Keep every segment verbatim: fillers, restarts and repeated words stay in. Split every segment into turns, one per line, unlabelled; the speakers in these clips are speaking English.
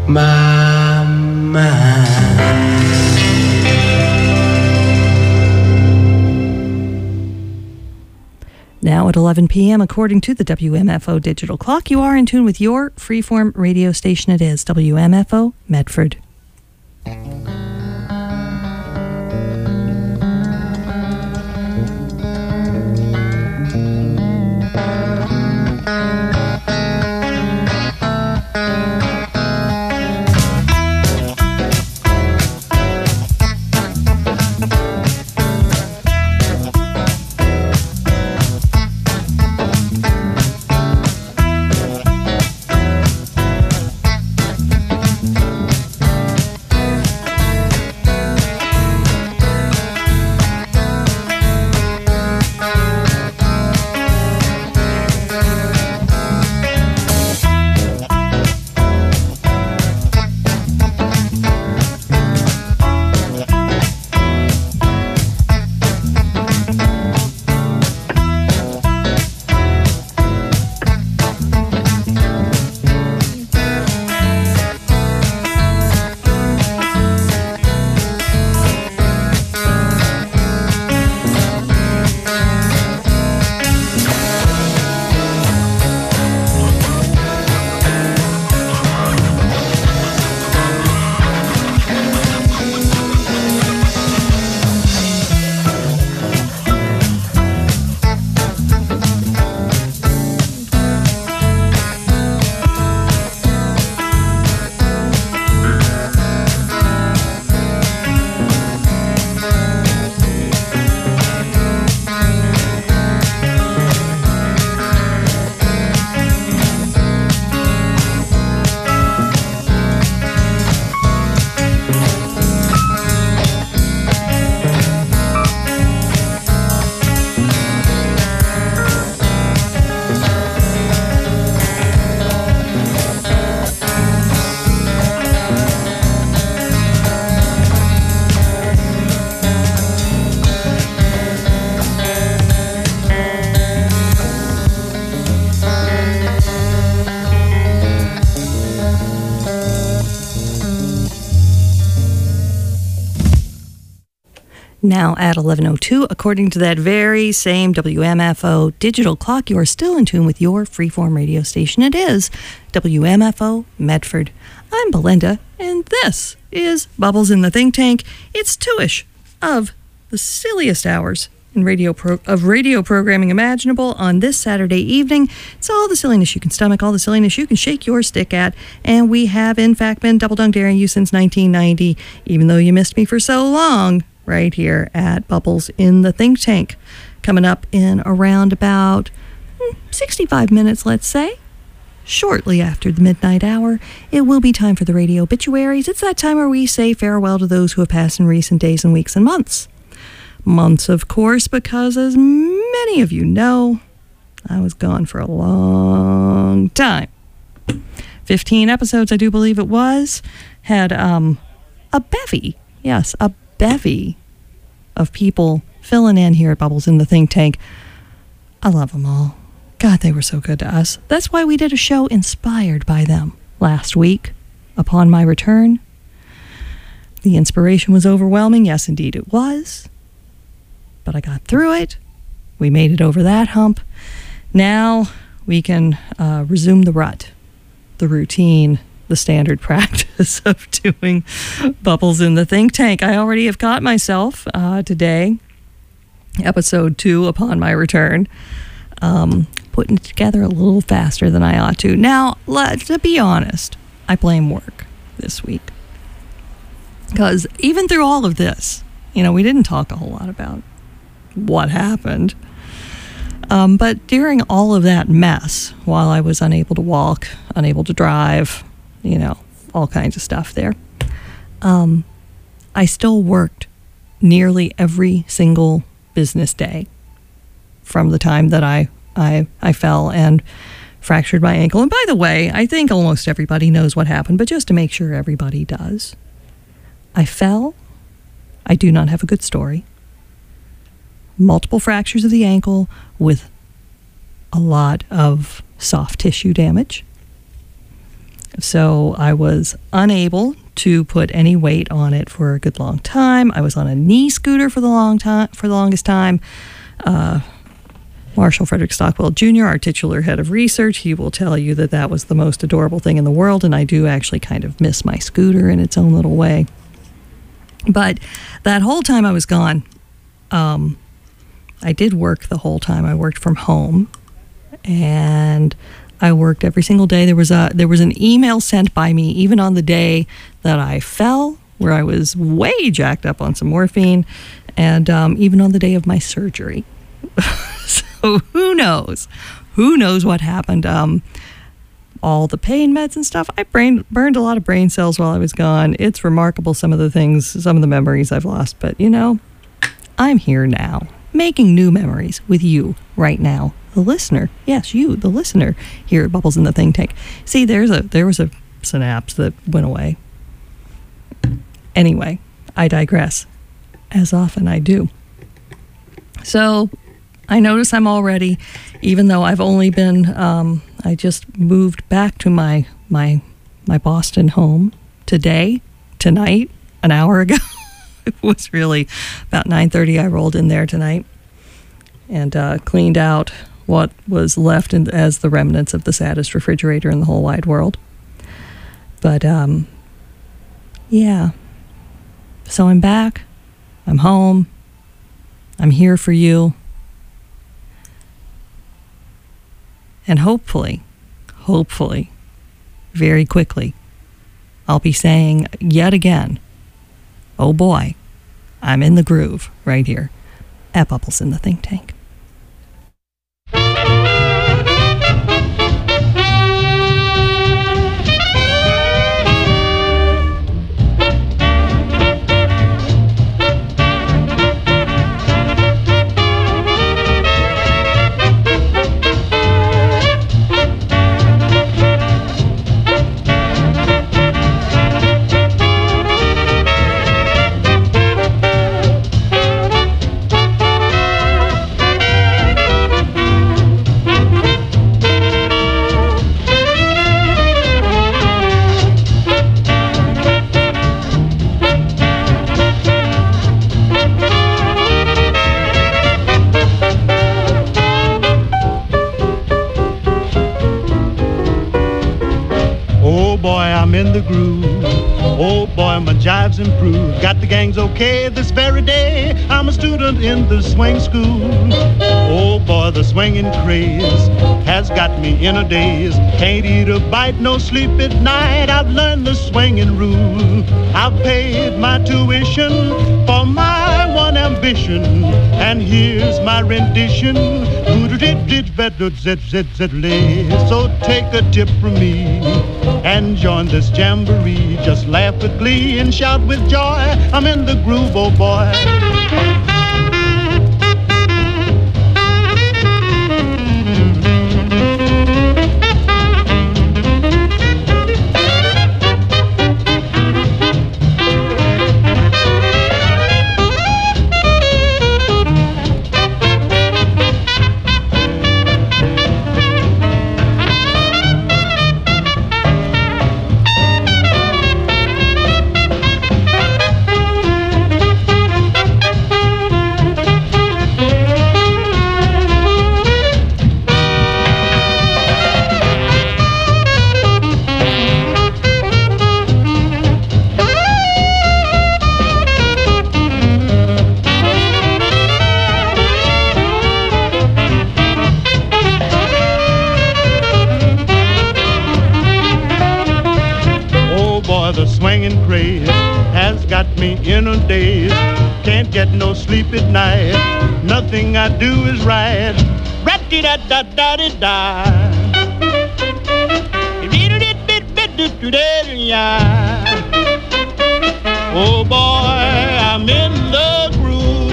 my mind.
Now at eleven p.m., according to the W M F O digital clock, you are in tune with your freeform radio station. It is W M F O Medford. Now at eleven oh two, according to that very same W M F O digital clock, you are still in tune with your freeform radio station. It is W M F O Medford. I'm Belinda, and this is Bubbles in the Think Tank. It's two-ish of the silliest hours in radio pro- of radio programming imaginable on this Saturday evening. It's all the silliness you can stomach, all the silliness you can shake your stick at, and we have, in fact, been double dunk daring you since nineteen ninety, even though you missed me for so long, right here at Bubbles in the Think Tank. Coming up in around about sixty-five minutes, let's say. Shortly after the midnight hour, it will be time for the radio obituaries. It's that time where we say farewell to those who have passed in recent days and weeks and months. Months, of course, because as many of you know, I was gone for a long time. fifteen episodes, I do believe it was. Had um, a bevy, yes, a bevy of people filling in here at Bubbles in the Think Tank. I love them all. God, they were so good to us. That's why we did a show inspired by them last week. Upon my return, the inspiration was overwhelming. Yes, indeed it was. But I got through it. We made it over that hump. Now we can uh, resume the rut, the routine, the standard practice of doing Bubbles in the Think Tank. I already have caught myself uh, today, episode two, upon my return, um, putting it together a little faster than I ought to. Now, let, to be honest, I blame work this week. Because even through all of this, you know, we didn't talk a whole lot about what happened. Um, but during all of that mess, while I was unable to walk, unable to drive, you know, all kinds of stuff there, um, I still worked nearly every single business day from the time that I, I, I fell and fractured my ankle. And by the way, I think almost everybody knows what happened, but just to make sure everybody does, I fell. I do not have a good story. Multiple fractures of the ankle with a lot of soft tissue damage. So I was unable to put any weight on it for a good long time. I was on a knee scooter for the long time, for the longest time. Uh, Marshall Frederick Stockwell Junior, our titular head of research, he will tell you that that was the most adorable thing in the world, and I do actually kind of miss my scooter in its own little way. But that whole time I was gone, um, I did work the whole time. I worked from home, and I worked every single day. There was a there was an email sent by me even on the day that I fell, where I was way jacked up on some morphine, and um, even on the day of my surgery. So who knows? Who knows what happened? Um, all the pain meds and stuff. I brain, burned a lot of brain cells while I was gone. It's remarkable, some of the things, some of the memories I've lost. But, you know, I'm here now, making new memories with you right now. The listener. Yes, you, the listener, here at Bubbles in the Think Tank. See, there's a there was a synapse that went away. Anyway, I digress, as often I do. So I notice I'm all ready, even though I've only been, um, I just moved back to my, my, my Boston home today, tonight, an hour ago. It was really about nine thirty. I rolled in there tonight and uh, cleaned out what was left in, as the remnants of the saddest refrigerator in the whole wide world. But, um, yeah. So I'm back. I'm home. I'm here for you. And hopefully, hopefully, very quickly, I'll be saying yet again, oh boy, I'm in the groove right here at Bubbles in the Think Tank.
In the groove, oh boy, my jive's improved. Got the gangs okay this very day. I'm a student in the swing school. Oh boy, the swinging craze has got me in a daze. Can't eat a bite, no sleep at night. I've learned the swinging rule. I've paid my tuition for my one ambition, and here's my rendition. So take a tip from me and join this jamboree. Just laugh with glee and shout with joy. I'm in the groove, oh boy. Swinging craze has got me in a daze. Can't get no sleep at night. Nothing I do is right. Rat-dee-da-da-da-dee-da. Oh boy, I'm in the groove.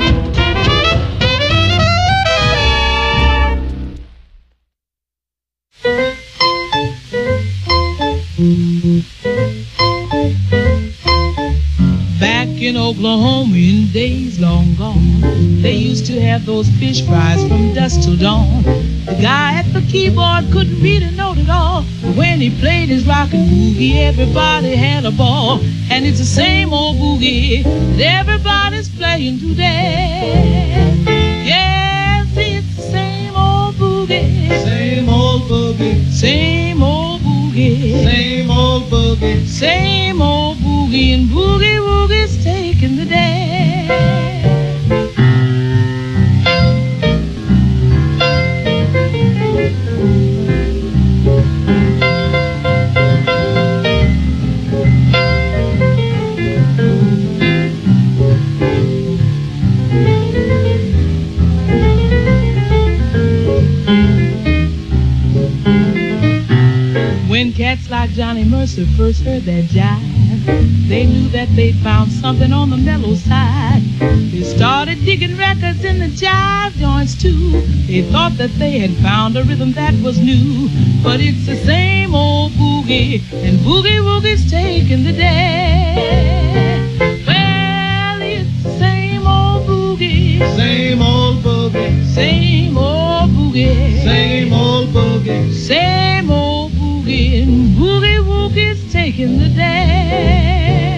Back in Oklahoma in days long gone, they used to have those fish fries from dusk till dawn. The guy at the keyboard couldn't beat a note at all. when he played his rockin' boogie, everybody had a ball. And it's the same old boogie that everybody's playing today. Yes, it's the same old boogie.
Same old boogie.
Same old boogie.
Same old boogie.
Same old boogie, and boogie woogie's taking the day. When cats like Johnny Mercer first heard that jive, they knew that they'd found something on the mellow side. They started digging records in the jive joints too. They thought that they had found a rhythm that was new. But it's the same old boogie, and boogie woogie's taking the day. Well, it's the same old boogie.
Same old boogie.
Same old boogie.
Same old boogie.
Same old boogie, and boogie woogie's taking the day.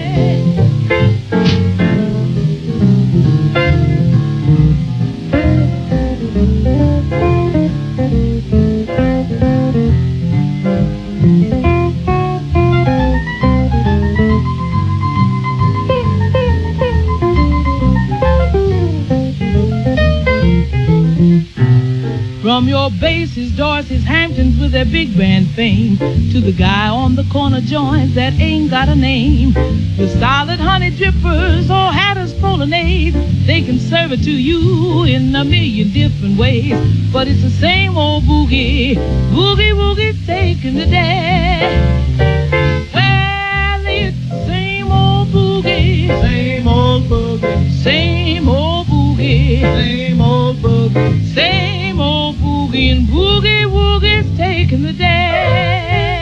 From your Basses, Dorsey's, Hamptons with their big band fame, to the guy on the corner joint that ain't got a name. The solid honey drippers or hatters polonades, they can serve it to you in a million different ways. But it's the same old boogie, boogie woogie's taking the day. Well, it's the same old boogie,
Same old boogie.
same old boogie,
Same old boogie.
same old boogie, and boogie woogie's taking the day.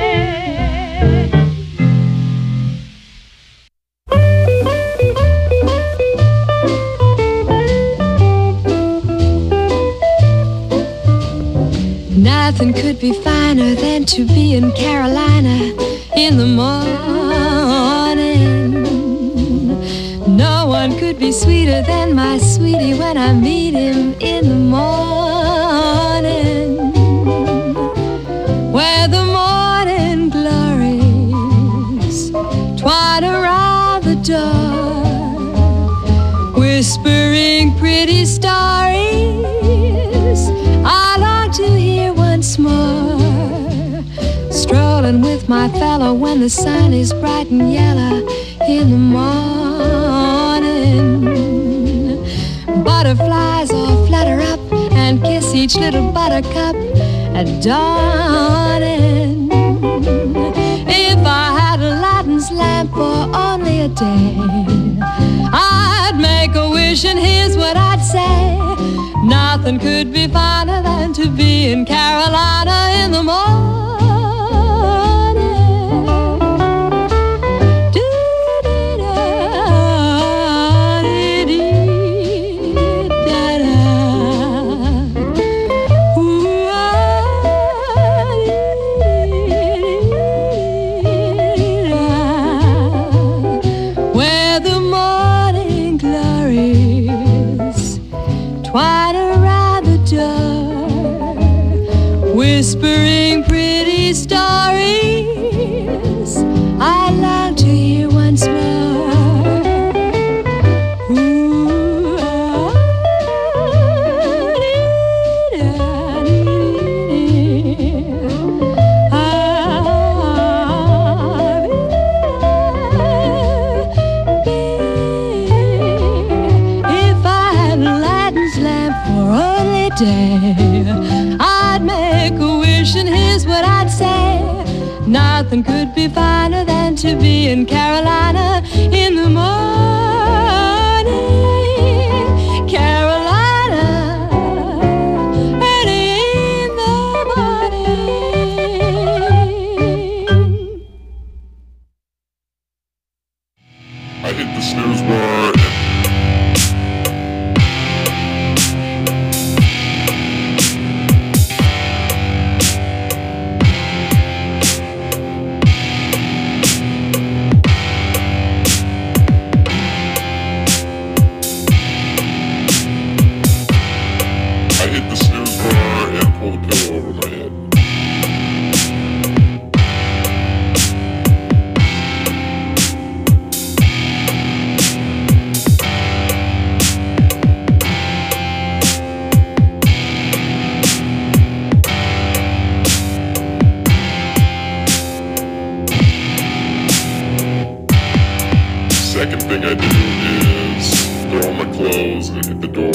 Nothing could be finer than to be in Carolina in the morning. No one could be sweeter than my sweetie when I meet him in the morning. Where the morning glories twine around the door, whispering pretty stories I long to hear once more. Strolling with my fellow when the sun is bright and yellow in the morning. Butterflies all flutter up and kiss each little buttercup at dawning. If I had Aladdin's lamp for only a day, I'd make a wish and here's what I'd say. Nothing could be finer than to be in Carolina in the morning. Where the morning glories twine around the door, whispering pretty stories I long to hear once more. Ooh, ah, if I had Aladdin's lamp for only a day, I'd make a wish and here's what I'd say. Nothing could be finer than to be in Carolina in the morning. Carolina, early in the morning.
I hit the snooze bar. to hit the door.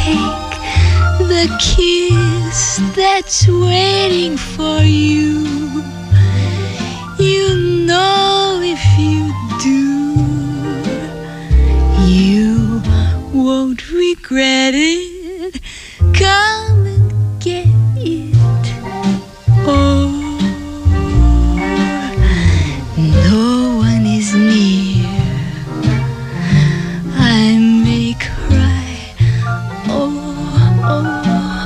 take the kiss that's waiting for you. You know if you do, you won't regret it. Come and get it. Oh, no one is near. I may cry. Oh, oh,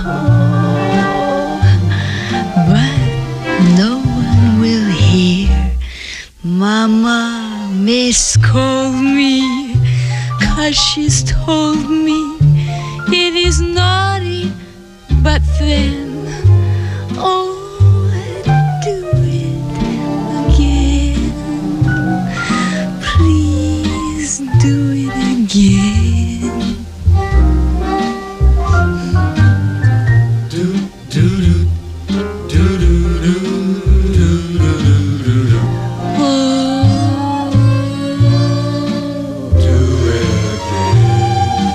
oh, but no one will hear. Mama may scold me, 'cause she's told me it is naughty, but then, oh, do it again. Please do it again.
Do do do do do do do do do do.
Oh,
Do it again.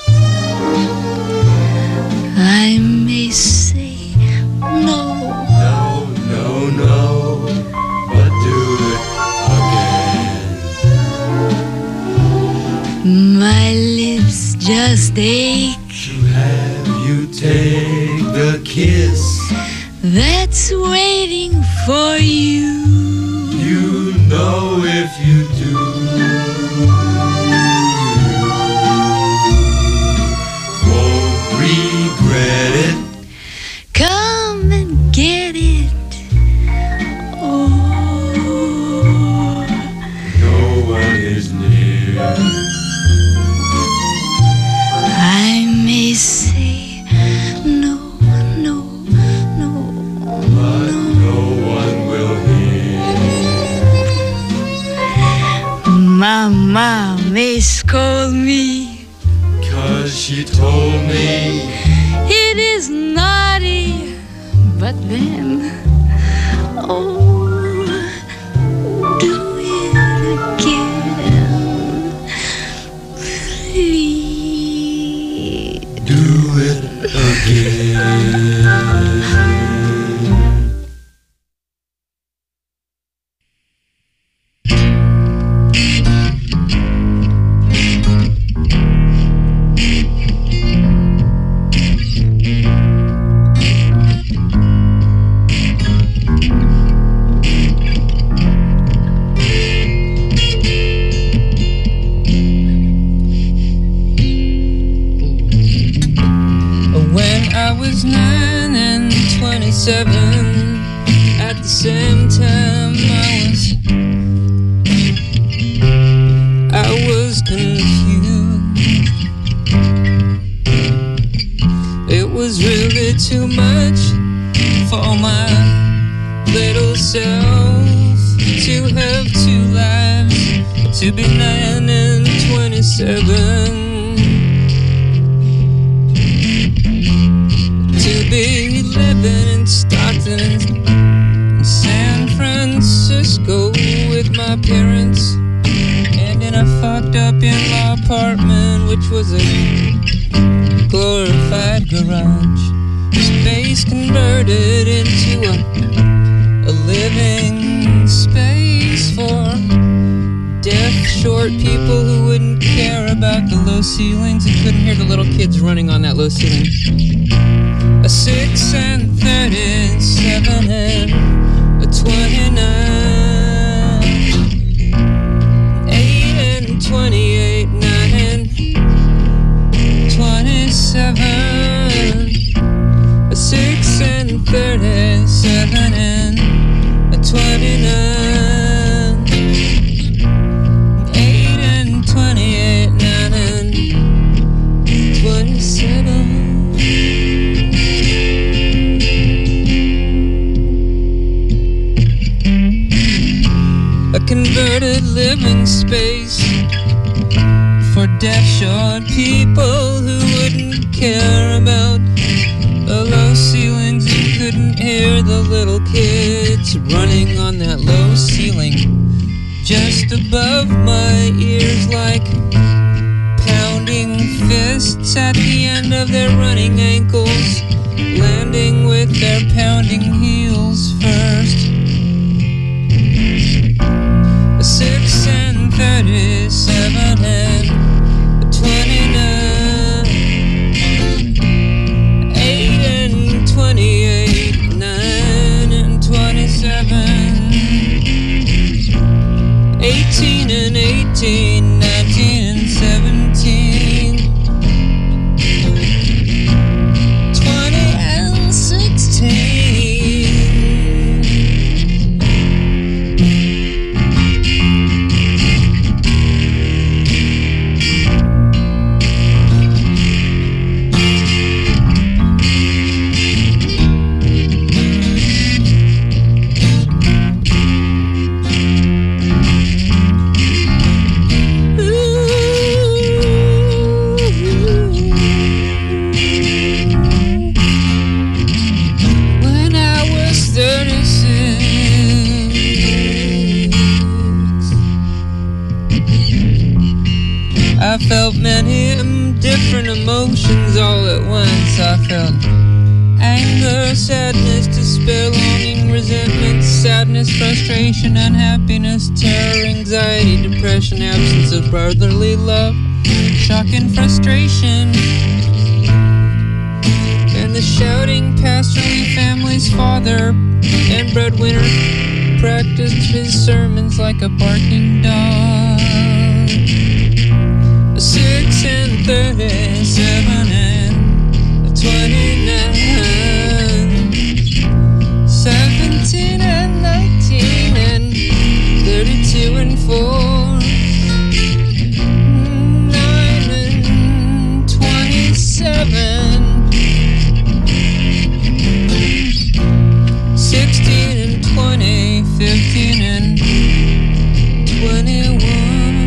I may say no.
No, no, no, but do it again.
My lips just ache.
To have you take the kiss,
That's waiting for you.
you know if you do, won't regret it.
Come and get it. Oh,
No one is near.
I may say no, no, no,
But no one will hear.
Mama may scold me.
'Cause she told me
It is naughty, but then, oh, do it again. Please.
do it again.
When I was nine and twenty-seven, at the same time I was, I was confused. It was really too much for my little self to have two lives, to be nine and twenty-seven. To be living in Stockton and San Francisco with my parents, and in a fucked up in-law apartment, which was a glorified garage space converted into a, a living space for deaf, short people who wouldn't care about the low ceilings and couldn't hear the little kids running on that low ceiling. A six and thirty-seven and a twenty-nine, eight and twenty-eight, nine and twenty-seven, a six and thirty-seven and a twenty-nine, eight and twenty-eight, nine and twenty-seven. A converted living space for deaf, short people who wouldn't care about the low ceilings and couldn't hear the little kids running on that low ceiling just above my ears like pounding fists at the end of their running ankles, landing with their pounding heels first. A six and thirty-seven and a twenty-nine, eight and twenty-eight, nine and twenty-seven, eighteen and eighteen, nineteen and seventeen, twenty and sixteen. I felt many different emotions all at once. I felt anger, sadness, despair, longing, resentment, sadness, frustration, unhappiness, terror, anxiety, depression, absence of brotherly love, shock and frustration. And the shouting pastorly family's father and breadwinner practiced his sermons like a barking dog. Six and thirty-seven and twenty-nine, seventeen and nineteen and thirty-two and four, nine and twenty-seven, sixteen and twenty, fifteen and twenty-one.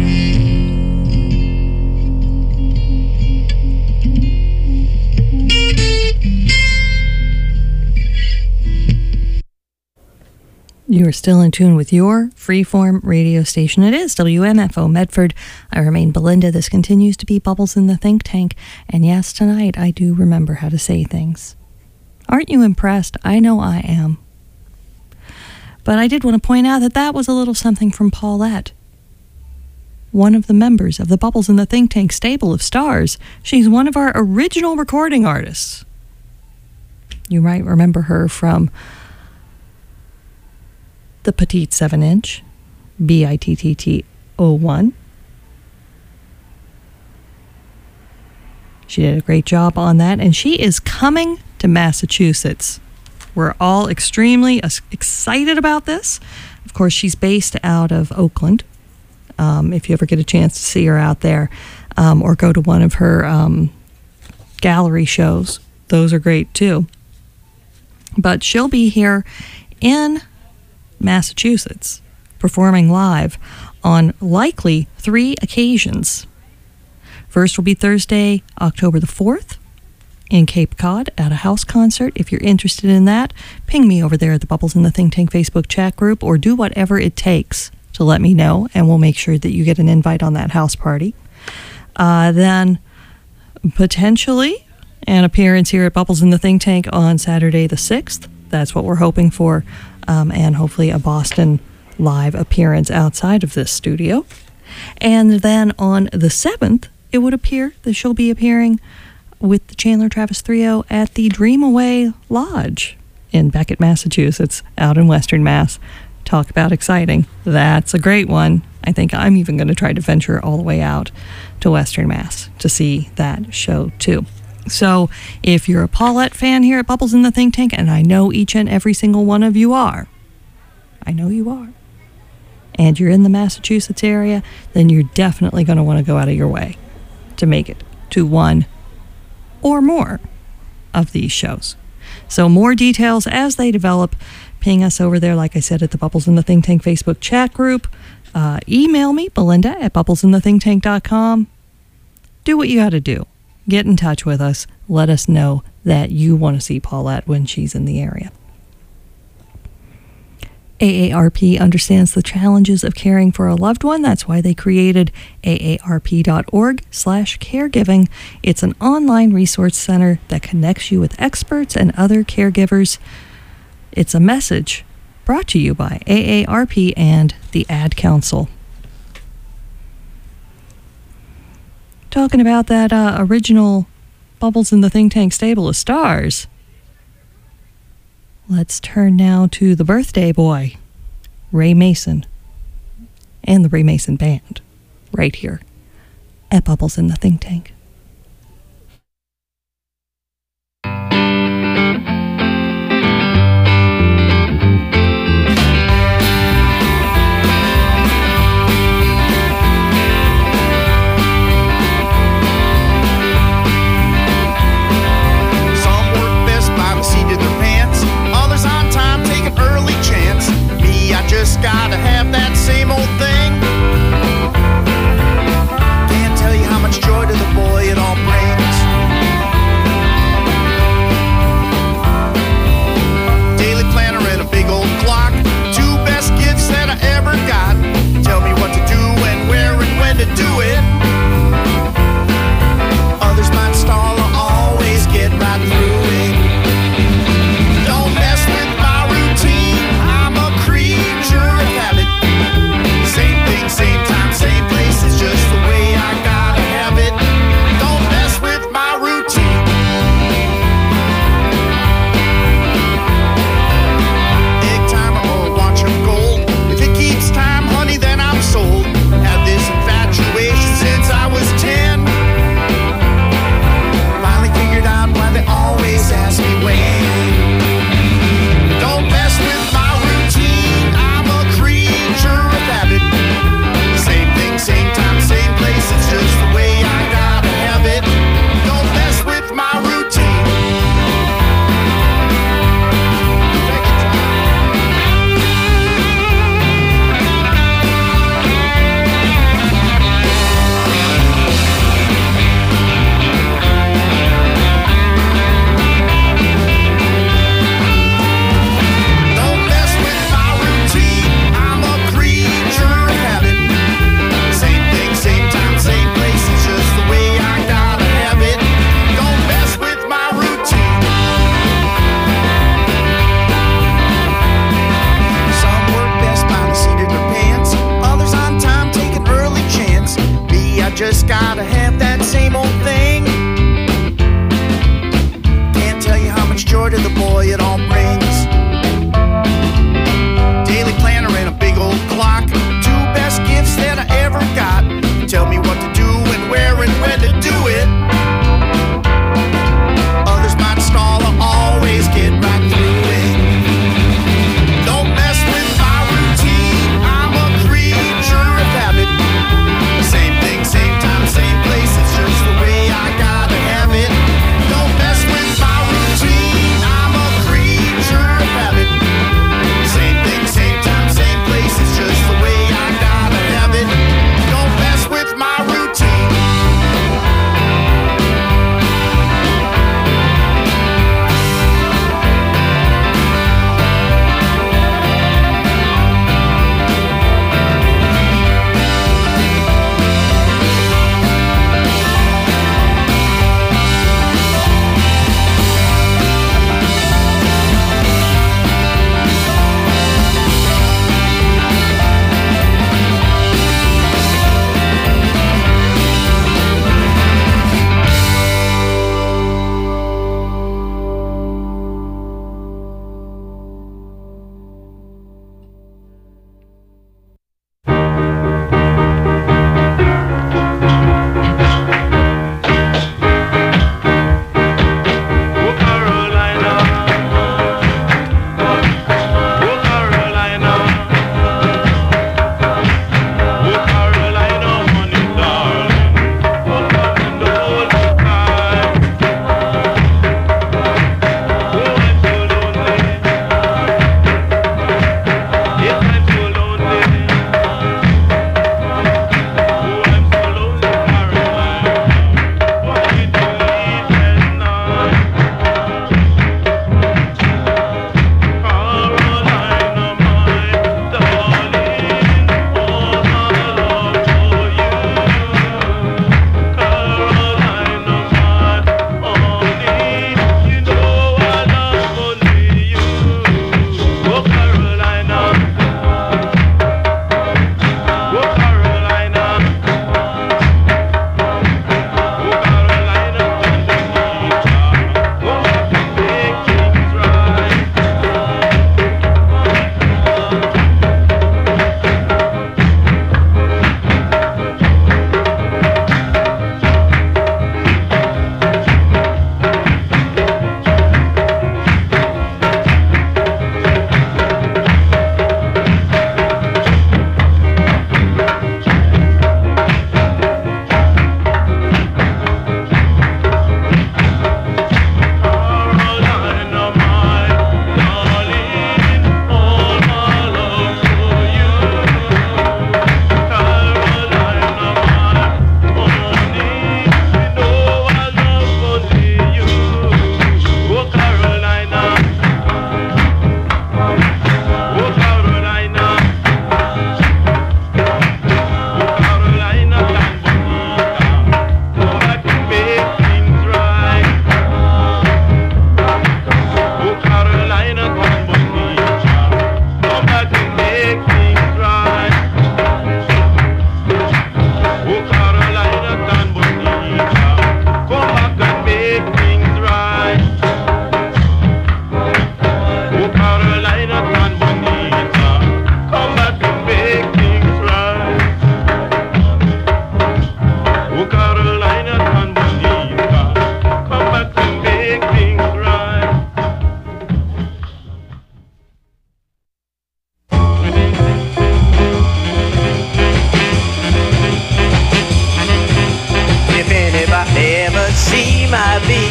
You are still in tune with your freeform radio station. It is W M F O Medford. I remain Belinda. This continues to be Bubbles in the Think Tank. And yes, tonight I do remember how to say things. Aren't you impressed? I know I am. But I did want to point out that that was a little something from Paulette, one of the members of the Bubbles in the Think Tank stable of stars. She's one of our original recording artists. You might remember her from the Petite seven inch, B I T T T oh one. She did a great job on that, and she is coming to Massachusetts. We're all extremely excited about this. Of course, she's based out of Oakland. Um, if you ever get a chance to see her out there, um, or go to one of her um, gallery shows, those are great too. But she'll be here in Massachusetts, performing live on likely three occasions. First will be Thursday, October the fourth, in Cape Cod at a house concert. If you're interested in that, ping me over there at the Bubbles in the Think Tank Facebook chat group, or do whatever it takes to let me know, and we'll make sure that you get an invite on that house party. Uh, then, potentially, an appearance here at Bubbles in the Think Tank on Saturday the sixth. That's what we're hoping for. Um, and hopefully a Boston live appearance outside of this studio. And then on the seventh, it would appear that she'll be appearing with the Chandler Travis Trio at the Dream Away Lodge in Beckett, Massachusetts, out in Western Mass. Talk about exciting. That's a great one. I think I'm even going to try to venture all the way out to Western Mass to see that show too. So if you're a Paulette fan here at Bubbles in the Think Tank, and I know each and every single one of you are, I know you are, and you're in the Massachusetts area, then you're definitely going to want to go out of your way to make it to one or more of these shows. So more details as they develop, ping us over there, like I said, at the Bubbles in the Think Tank Facebook chat group. Uh, email me, Belinda at bubbles in the think tank dot com. Do what you got to do. Get in touch with us. Let us know that you want to see Paulette when she's in the area. A A R P understands the challenges of caring for a loved one. That's why they created A A R P dot org slash caregiving. It's an online resource center that connects you with experts and other caregivers. It's a message brought to you by A A R P and the Ad Council. Talking about that uh, original Bubbles in the Think Tank Stable of Stars. Let's turn now to the birthday boy, Ray Mason, and the Ray Mason Band, right here at Bubbles in the Think Tank.
Just gotta have that same old thing. Can't tell you how much joy to the boys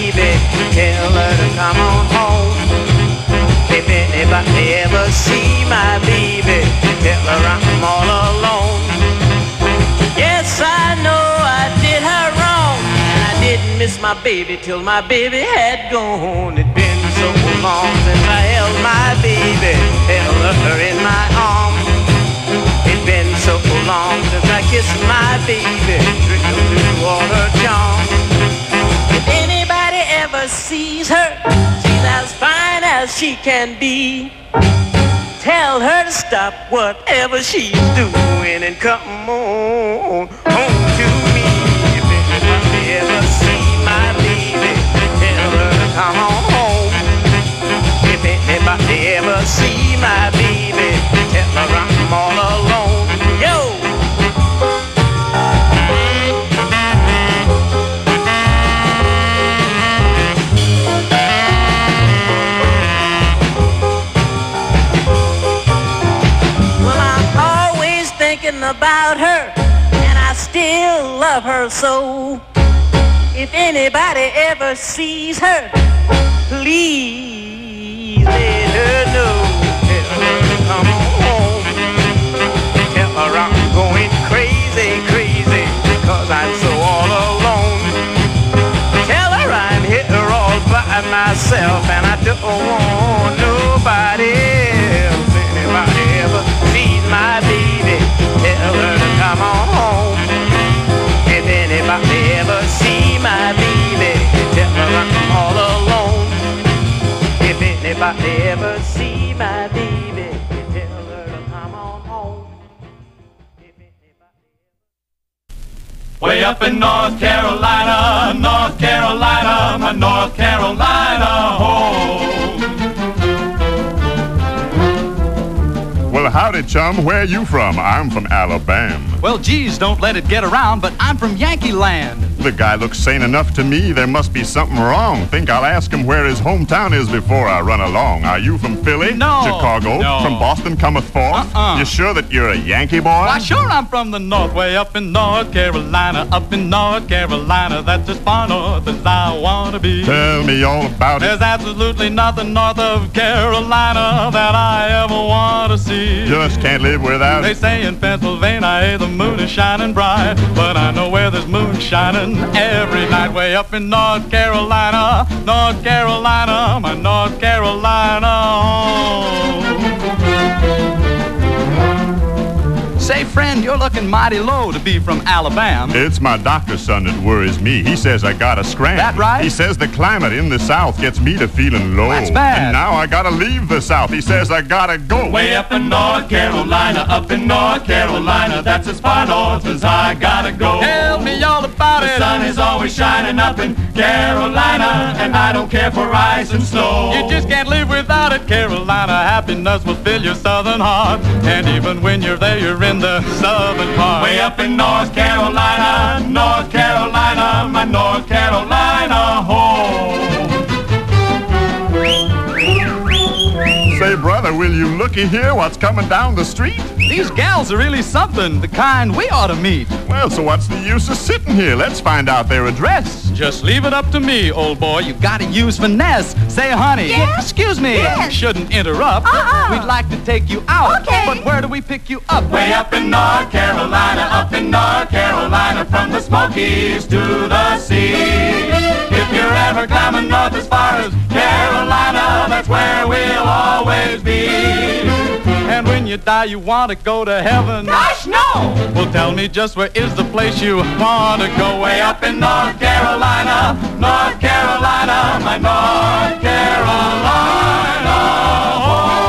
baby, tell her to come on home. If anybody ever see my baby, tell her I'm all alone. Yes, I know I did her wrong, and I didn't miss my baby till my baby had gone. It'd been so long since I held my baby, held her in my arms. It's been so long since I kissed my baby, trickled through all her charms. If anybody ever sees her, she's as fine as she can be. Tell her to stop whatever she's doing and come on home to me. If anybody ever see my baby, tell her to come on home. If anybody ever see my baby, tell her I'm all alone. Yo! About her, and I still love her so. If anybody ever sees her, please let her know. Tell her to come on home. Tell her I'm going crazy, crazy, cause I'm so all alone. Tell her I'm here all by myself, and I don't want nobody else. Anybody ever sees my baby, tell her to come on home. If anybody ever see my baby, tell her I'm all alone. If anybody ever see my baby, tell her to come on home.
Way up in North Carolina, North Carolina, my North Carolina home.
Well, howdy, chum. Where you from? I'm from Alabama.
Well, geez, don't let it get around, but I'm from Yankee Land.
The guy looks sane enough to me. There must be something wrong. Think I'll ask him where his hometown is before I run along. Are you from Philly?
No.
Chicago?
No.
From Boston cometh forth?
Uh-uh.
You sure that you're a Yankee boy?
Why, sure, I'm from the North, way up in North Carolina. Up in North Carolina, that's as far north as I want to be.
Tell me all about it.
There's absolutely nothing north of Carolina that I ever want to see.
Just can't live without
They
it.
say in Pennsylvania, hey, the moon is shining bright, but I know where there's moon shining every night. Way up in North Carolina, North Carolina, my North Carolina home. Say, friend, you're looking mighty low to be from Alabama.
It's my doctor's son that worries me. He says I gotta scram.
That right?
He says the climate in the South gets me to feeling low.
That's bad.
And now I gotta leave the South. He says I gotta go.
Way up in North Carolina, up in North Carolina, that's as far north as I gotta go.
Tell me all about
The
it.
sun is always shining up in Carolina, and I don't care for ice and snow.
You just can't live without it, Carolina. Happiness will fill your southern heart. And even when you're there, you're in the southern part.
Way up in North Carolina, North Carolina, my North Carolina home.
Say, brother, will you looky here what's coming down the street?
These gals are really something, the kind we ought to meet.
Well, so what's the use of sitting here? Let's find out their address.
Just leave it up to me, old boy. You gotta use finesse. Say, honey.
Yes?
Excuse me.
Yes.
Shouldn't interrupt.
Uh-uh.
We'd like to take you out.
Okay.
But where do we pick you up?
Way up in North Carolina, up in North Carolina, from the Smokies to the sea. If you're ever climbing north as far as Carolina, that's where we'll always be.
And when you die, you want to go to heaven.
Gosh, no!
Well, tell me just where is the place you want to go?
Way up in North Carolina, North Carolina, my North Carolina home.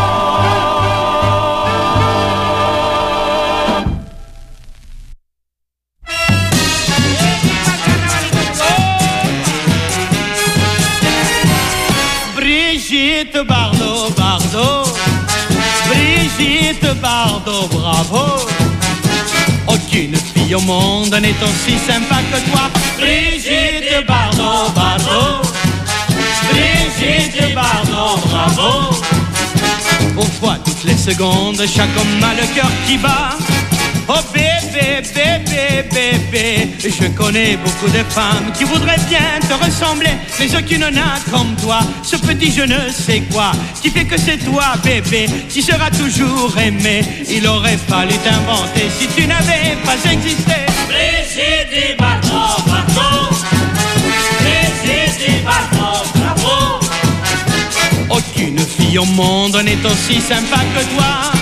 Brigitte Bardot, Bardot, Brigitte Bardot, bravo. Aucune fille au monde n'est aussi sympa que toi. Brigitte Bardot, Bardot, Brigitte Bardot, bravo. Pour toi, toutes les secondes, chaque homme a le cœur qui bat. Oh bébé, bébé, bébé, je connais beaucoup de femmes qui voudraient bien te ressembler, mais aucune n'a comme toi ce petit je ne sais quoi qui fait que c'est toi, bébé, qui sera toujours aimé. Il aurait fallu t'inventer si tu n'avais pas existé.
Brigitte Bardot, Bardot, Brigitte Bardot, bravo.
Aucune fille au monde n'est aussi sympa que toi.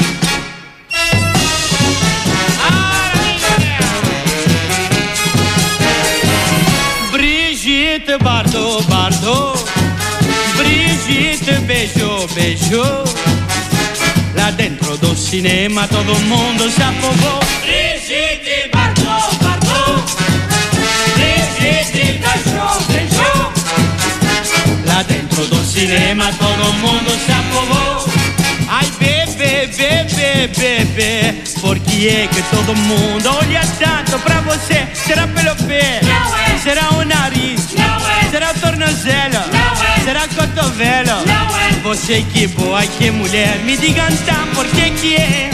Brigitte Bardot, Bardot, Brigitte Bejo, Bejo. Là dentro do cinema todo il mondo si affogò.
Brigitte Bardot, Bardot, Brigitte Bejo, Bejo.
Là dentro do cinema todo il mondo si affogò. Ai bebê, bebê, bebê, por que é que todo mundo olha tanto pra você? Será pelo pé?
Não é.
Será o nariz?
Não é.
Será o tornozelo?
Não é.
Será o cotovelo?
Não é.
Você que boa, que mulher, me diga então por que que é?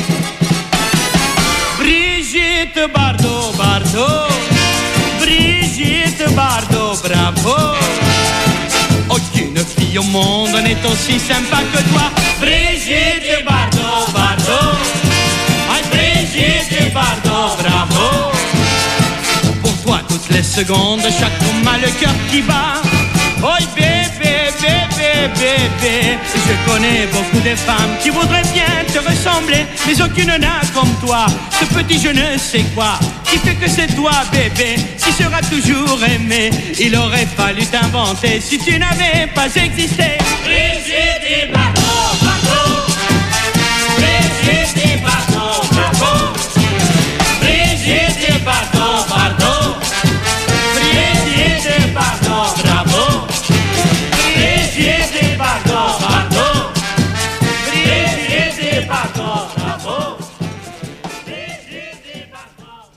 Brigitte Bardot, Bardot, Brigitte Bardot, bravo. Aucune fille au monde n'est aussi sympa que toi. Brigitte Bardot, Bardot, ay Brigitte Bardot, bravo. Pour toi toutes les secondes, chaque homme a le cœur qui bat. Oh bébé, bébé, bébé, je connais beaucoup de femmes qui voudraient bien te ressembler, mais aucune n'a comme toi ce petit je ne sais quoi qui fait que c'est toi, bébé, qui sera toujours aimé. Il aurait fallu t'inventer si tu n'avais pas existé.
Brigitte Bardot, Bardot, Brigitte Bardot, bravo. Brigitte Bardot, Bardot, Brigitte Bardot, bravo. Brigitte Bardot, Bardot, Brigitte Bardot, bravo. Brigitte Bardot,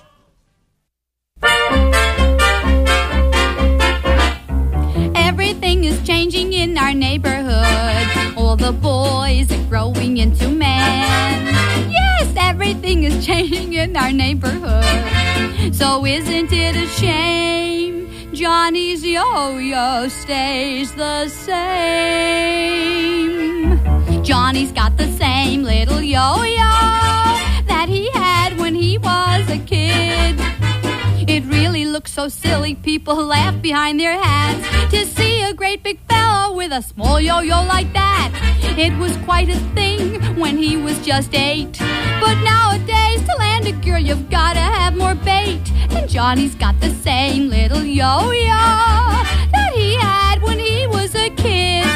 Bardot. Everything is changing in our neighborhood. All the boys are growing into men. Yes, everything is changing in our neighborhood. So isn't it a shame? Johnny's yo-yo stays the same. Johnny's got the same little yo-yo that he had when he was a kid. It really looks so silly, people laugh behind their hats to see a great big fellow with a small yo-yo like that. It was quite a thing when he was just eight, but nowadays to land a girl you've gotta have more bait. And Johnny's got the same little yo-yo that he had when he was a kid.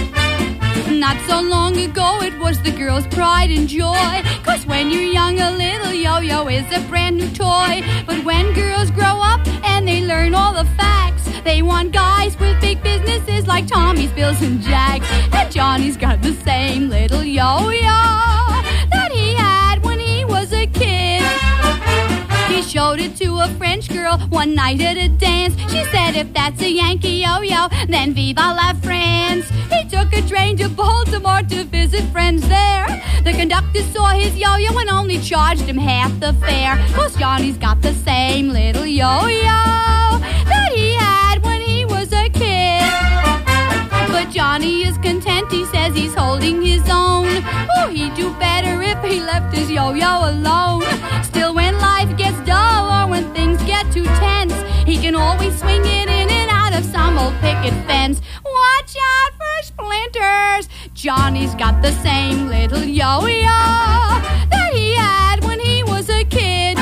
Not so long ago it was the girl's pride and joy, 'cause when you're young a little yo-yo is a brand new toy. But when girls grow up and they learn all the facts, they want guys with big businesses like Tommy's, Bills and Jacks. And Johnny's got the same little yo-yo that he had when he was a kid. He showed it to a French girl one night at a dance. She said, if that's a Yankee yo-yo, then viva la France. He took a train to Baltimore to visit friends there. The conductor saw his yo-yo and only charged him half the fare, 'cause Johnny's got the same little yo-yo that he had when he was a kid. But Johnny is content, he says he's holding his own. Oh, he'd do better if he left his yo-yo alone. Still, when life gets dull or when things get too tense, he can always swing it in and out of some old picket fence. Watch out for splinters! Johnny's got the same little yo-yo that he had when he was a kid.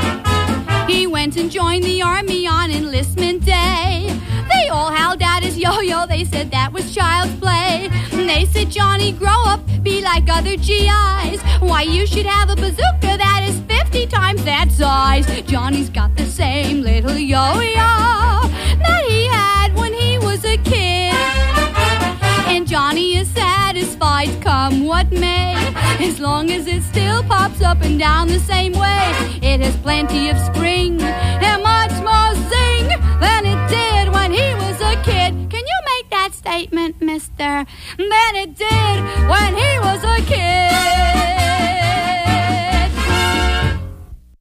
He went and joined the army on enlistment day. They all howled at his yo-yo, they said that was child's play. And they said, Johnny, grow up, be like other G Is. Why, you should have a bazooka that is fifty times that size. Johnny's got the same little yo-yo that he had when he was a kid. And Johnny is satisfied come what may, as long as it still pops up and down the same way. It has plenty of spring and much more zing than it did when he was a kid. Can you make that statement, mister? Than it did when he was a kid.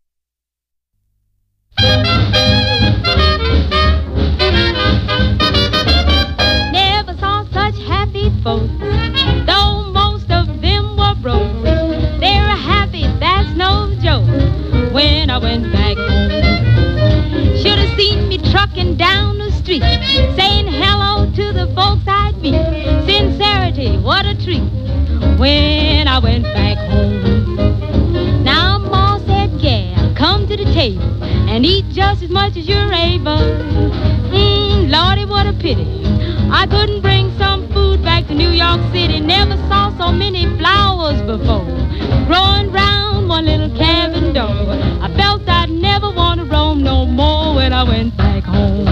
when I went back home. Now Ma said, "Gal, come to the table and eat just as much as you're able." Mmm, Lordy, what a pity. I couldn't bring some food back to New York City. Never saw so many flowers before, growing round one little cabin door. I felt I'd never want to roam no more when I went back home.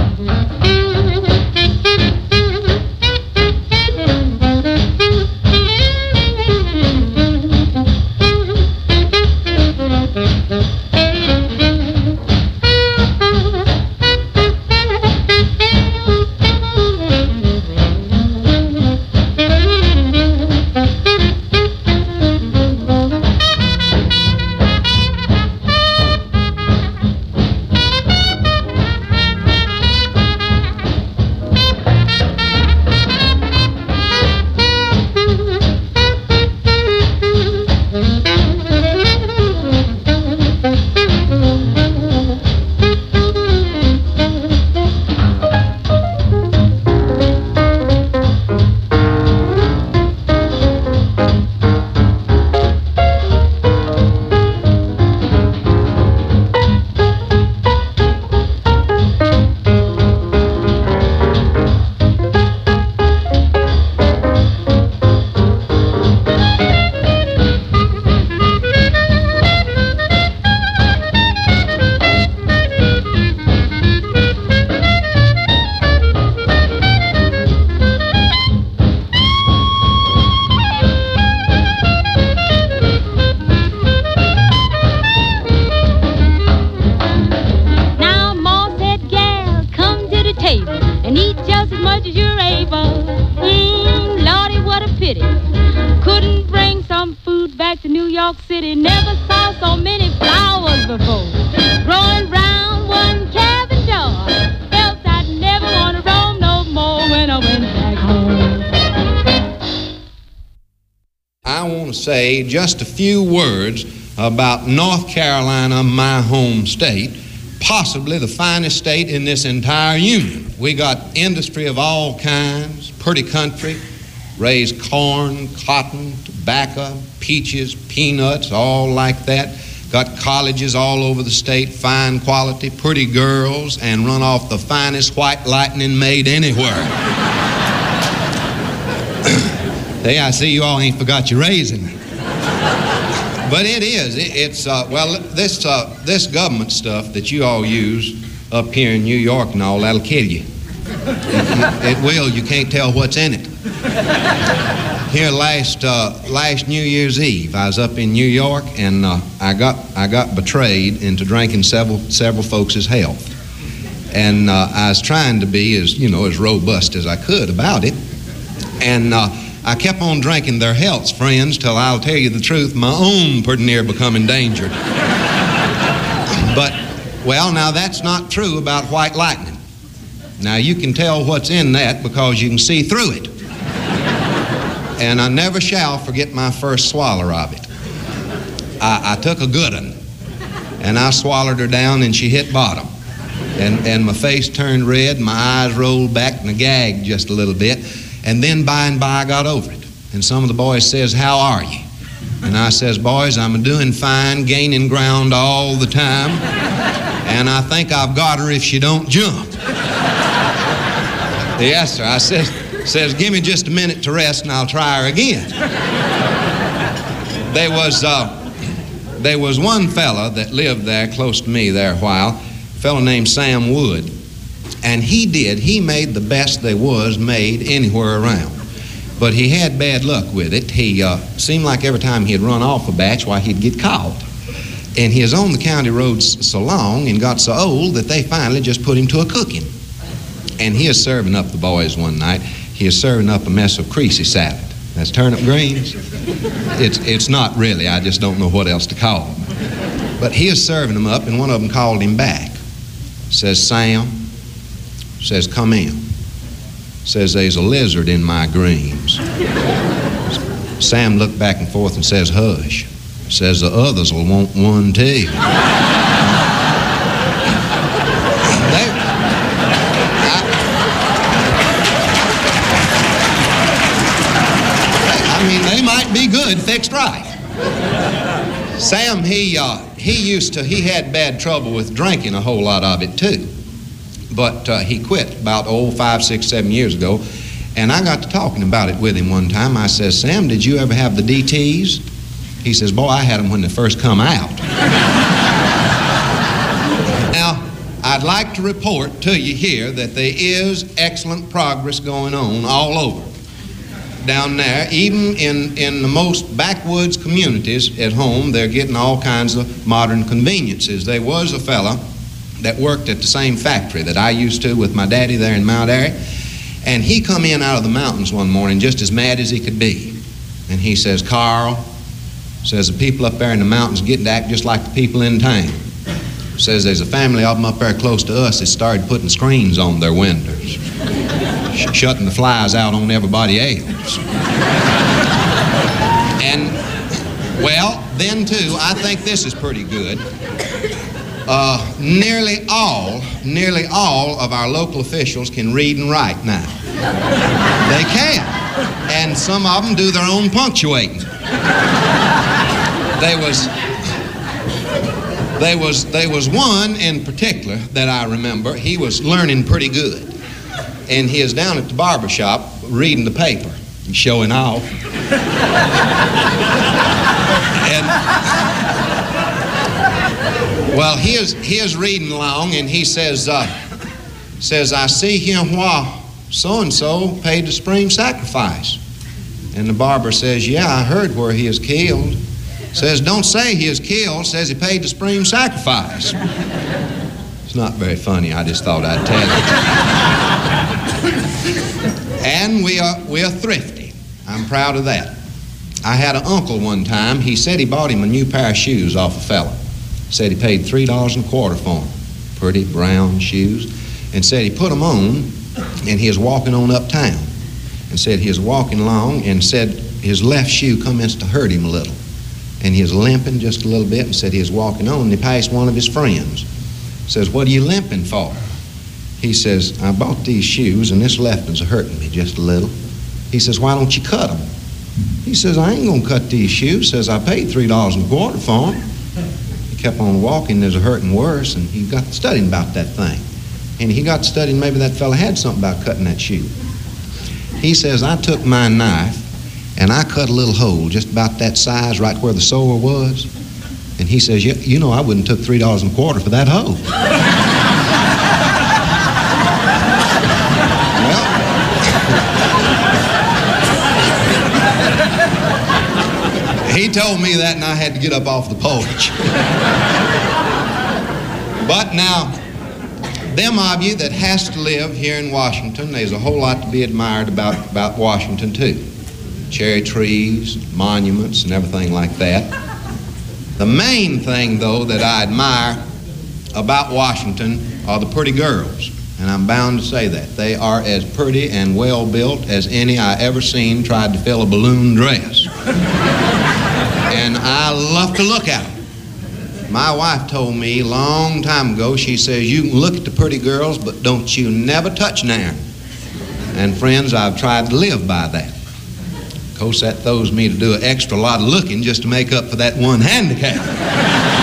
Say just a few words about North Carolina, my home state, possibly the finest state in this entire union. We got industry of all kinds, pretty country, raise corn, cotton, tobacco, peaches, peanuts, all like that. Got colleges all over the state, fine quality, pretty girls, and run off the finest white lightning made anywhere. Hey, I see you all ain't forgot your raising. But it is. It, it's, uh, well, this, uh, this government stuff that you all use up here in New York and all, that'll kill you. It, it will. You can't tell what's in it. Here last, uh, last New Year's Eve, I was up in New York, and uh, I, got, I got betrayed into drinking several, several folks' health. And uh, I was trying to be as, you know, as robust as I could about it. And uh, I kept on drinking their health's, friends, till I'll tell you the truth, my own pretty near become endangered. But, well, now that's not true about white lightning. Now you can tell what's in that because you can see through it. And I never shall forget my first swallow of it. I, I took a good one, and I swallowed her down, and she hit bottom. And, and my face turned red, my eyes rolled back, and I gagged just a little bit. And then by and by I got over it. And some of the boys says, "How are you?" And I says, "Boys, I'm doing fine, gaining ground all the time. And I think I've got her if she don't jump." Yes, sir. I says, says, "Give me just a minute to rest and I'll try her again." There was, uh, there was one fella that lived there close to me there a while, a fella named Sam Wood. And he did. He made the best there was made anywhere around. But he had bad luck with it. He uh, seemed like every time he'd run off a batch, why, he'd get caught. And he was on the county roads so long and got so old that they finally just put him to a cooking. And he was serving up the boys one night. He was serving up a mess of creasy salad. That's turnip greens. It's, it's not really. I just don't know what else to call them. But he was serving them up, and one of them called him back. Says, "Sam," says, "come in." Says, "There's a lizard in my greens." Sam looked back and forth and says, "Hush." Says, "The others will want one too." they, I, I mean, they might be good fixed right. Sam, he uh, he used to, he had bad trouble with drinking, a whole lot of it too. But uh, he quit about, oh, five, six, seven years ago. And I got to talking about it with him one time. I says, Sam, did you ever have the D Ts? He says, boy, I had them when they first come out. Now, I'd like to report to you here that there is excellent progress going on all over down there. Even in, in the most backwoods communities at home, they're getting all kinds of modern conveniences. There was a fella that worked at the same factory that I used to with my daddy there in Mount Airy, and he come in out of the mountains one morning just as mad as he could be. And he says, Carl, says, the people up there in the mountains getting to act just like the people in town. Says there's a family of them up there close to us that started putting screens on their windows, sh- shutting the flies out on everybody else. And, well, then too, I think this is pretty good. Uh, nearly all, nearly all of our local officials can read and write now. They can. And some of them do their own punctuating. There was, there was, there was one in particular that I remember. He was learning pretty good. And he is down at the barber shop reading the paper and showing off. And, well, he is, he is reading along, and he says, uh, says, I see him why so-and-so paid the supreme sacrifice. And the barber says, yeah, I heard where he is killed. Says, don't say he is killed, says he paid the supreme sacrifice. It's not very funny, I just thought I'd tell you. And we are, we are thrifty. I'm proud of that. I had an uncle one time, he said he bought him a new pair of shoes off a fella. Said he paid three dollars and a quarter for them. Pretty brown shoes. And said he put them on, and he was walking on uptown. And said he was walking along, and said his left shoe commenced to hurt him a little. And he was limping just a little bit, and said he was walking on, and he passed one of his friends. Says, what are you limping for? He says, I bought these shoes, and this left one's hurting me just a little. He says, why don't you cut them? He says, I ain't gonna cut these shoes. Says, I paid three dollars and a quarter for them. He kept on walking, there's a hurting worse, and he got studying about that thing. And he got studying, maybe that fella had something about cutting that shoe. He says, I took my knife, and I cut a little hole just about that size right where the sore was. And he says, you, you know, I wouldn't took three dollars and a quarter for that hole. Well, he told me that, and I had to get up off the porch. But now, them of you that has to live here in Washington, there's a whole lot to be admired about, about Washington, too. Cherry trees, monuments, and everything like that. The main thing, though, that I admire about Washington are the pretty girls. And I'm bound to say that. They are as pretty and well-built as any I ever seen tried to fill a balloon dress. And I love to look at them. My wife told me a long time ago, she says, you can look at the pretty girls, but don't you never touch none. And friends, I've tried to live by that. Of course, that throws me to do an extra lot of looking just to make up for that one handicap.